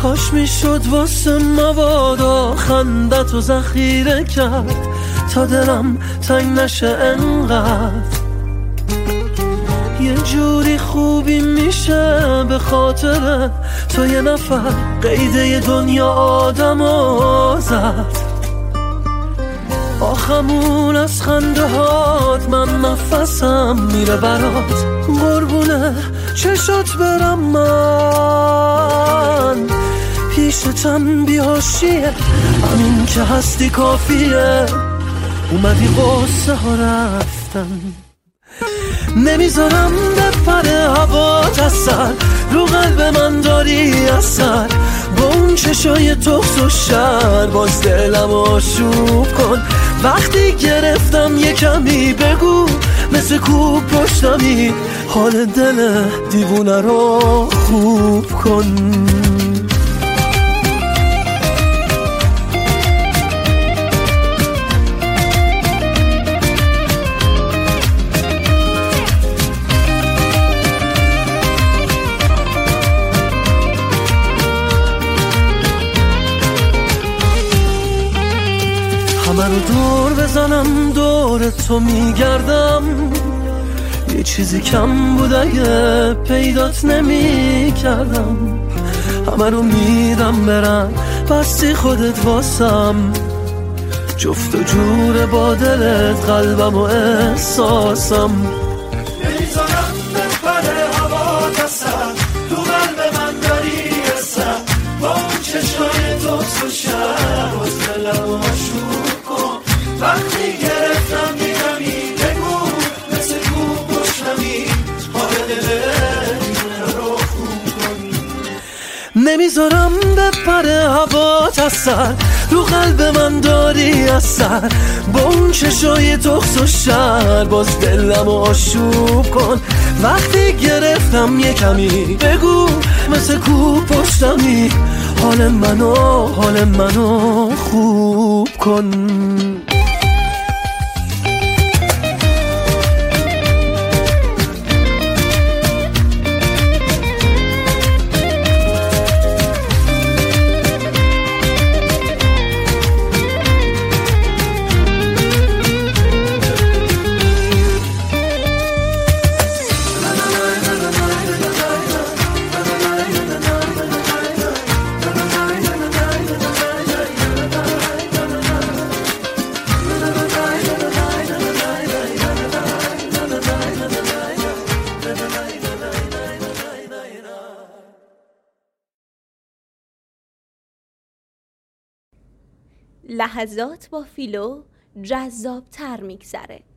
کاش میشد واسه مبادا خندت و ذخیره کرد تا دلم تنگ نشه انقدر. یه جوری خوبی میشه به خاطر تو یه نفر قیده دنیا آدمو زد. آخمون از خنده هات من نفسم میره برات، قربونه چشات برم من. پیشتم بیاشیه همین که هستی کافیه، اومدی قصه ها رفتن. نمیذارم بپره هوات از سر، رو قلب من داری اثر. با اون چشای تخس و شر باز دلم آشوب کن. وقتی گرفتم یه کمی بگو مثل کوب پشتمی، حال دل دیوونه رو خوب کن. همه رو دور بزنم دور تو میگردم، یه چیزی کم بود اگه پیدات نمی کردم. همه رو میدم برم بستی خودت واسم، جفت و جور با دلت قلبم و احساسم. نمیذارم بپره هوات از سر، تو قلب من داری اثر. با اون چشمای تخس و شر باز دلم آشوب کن. وقتی گرفتم میگمی بگو مثل کوب پشتمی، حال دلت رو خوب کن. نمیذارم بپره هوات از سر، رو قلب من داری اثر. با اون چشای تخس و شر باز دلم آشوب کن. وقتی گرفتم یه کمی بگو مثل کوب پشتمی، حال منو خوب کن. لحظات با فیلو جذاب‌تر میگذره.